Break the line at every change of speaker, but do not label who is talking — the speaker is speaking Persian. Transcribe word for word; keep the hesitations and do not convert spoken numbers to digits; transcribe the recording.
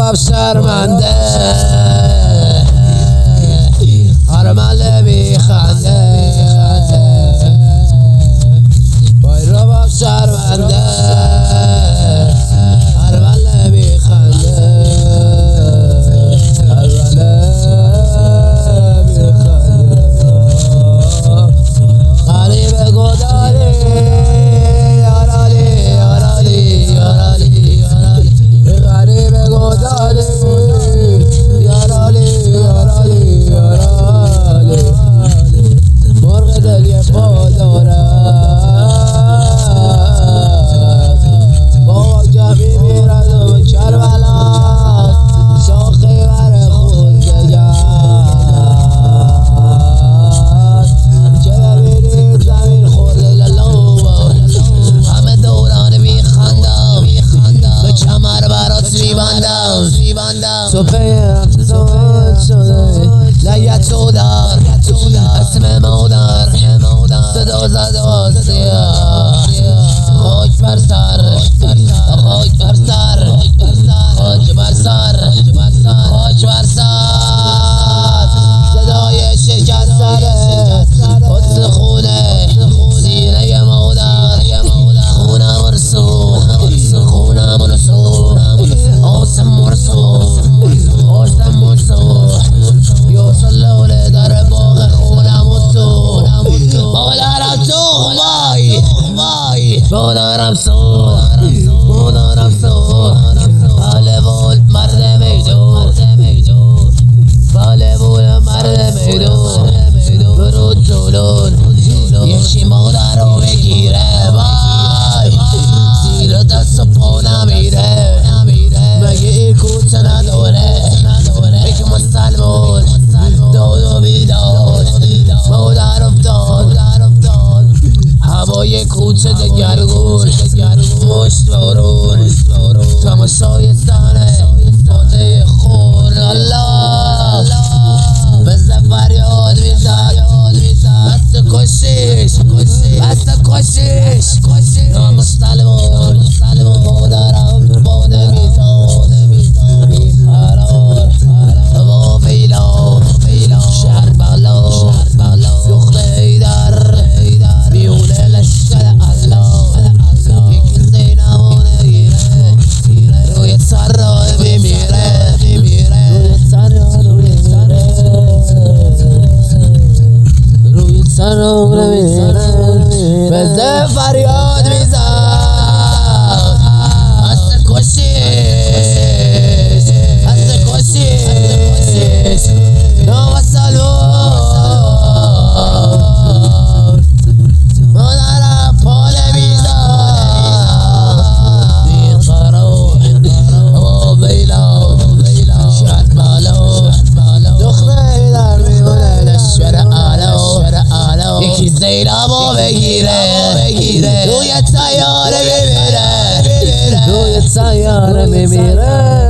رو شرمنده هرمله میخنده وای رو باب شرمنده هرمله میخنده هرمله میخنده غریب گداری یارالی یارالی یارالی یارالی غریب گداری یارالی یارالی یارالی مرغ دل یه پا دارد با جمعی میرد و کربلا شاخه بر خود دگر چه ببینید زمین خورده للو همه دوران میخندم به کمر برات میبندم تو پیرفتان شده لیت تو در اسم مادر صدا زد آسیا خاک بر سر خاک بر سر خاک بر سر خاک بر سر صدای شکستن حسن خونه سینه مادر خونم رسو خونم رسو آسم مرسو آسم مرسو یوسف لوله در باغ خونم تو مادرم تو وای وای مادرم تو مادرم تو بالبول مرد میدون بالبول مرد میدون برو جلون یکی مادر رو بگیره وای زیر دست و پا نمیره مگه این کوچه نداره بگه مسلمون داد و بیداد مادر افتاد هوای کوچه دگرگون مشت بارون تماشایستانه فاتح خون الله بزن فریاد میزد بست کشیش بست کشیش نامستلمون مادرم با نمیزاد بیقرار با ویلا شهر بلا دخت ایدر بیونه لشکر الله یکی زینمو نگیره روی سر را بمیره روی سر را بمیره روی سر را بمیره بزن فریاد میزد هست کشیش هست کشیش نام سلوان مادرم پا نمیزد بیقرار با بیلا شهر بالا دخمه در میونه لشکر اعلا یکی زینبو بگیره روی سیاره بمیره روی سیاره بمیره